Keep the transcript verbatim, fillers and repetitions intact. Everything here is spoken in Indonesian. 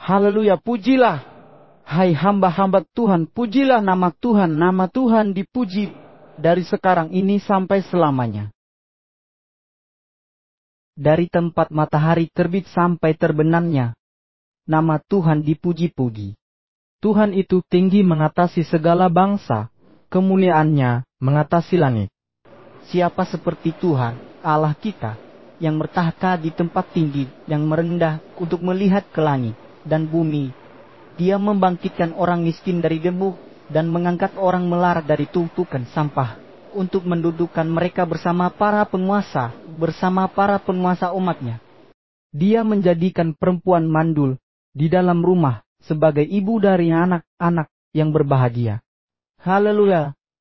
Haleluya, pujilah. Hai hamba-hamba Tuhan, pujilah nama Tuhan. Nama Tuhan dipuji dari sekarang ini sampai selamanya. Dari tempat matahari terbit sampai terbenamnya, nama Tuhan dipuji-puji. Tuhan itu tinggi mengatasi segala bangsa, kemuliaannya mengatasi langit. Siapa seperti Tuhan, Allah kita, yang bertahta di tempat tinggi, yang merendah untuk melihat ke langit dan bumi. Dia membangkitkan orang miskin dari debu, dan mengangkat orang melarat dari tumpukan sampah, untuk mendudukkan mereka bersama para penguasa, bersama para penguasa umatnya. Dia menjadikan perempuan mandul di dalam rumah, sebagai ibu dari anak-anak yang berbahagia. Haleluya,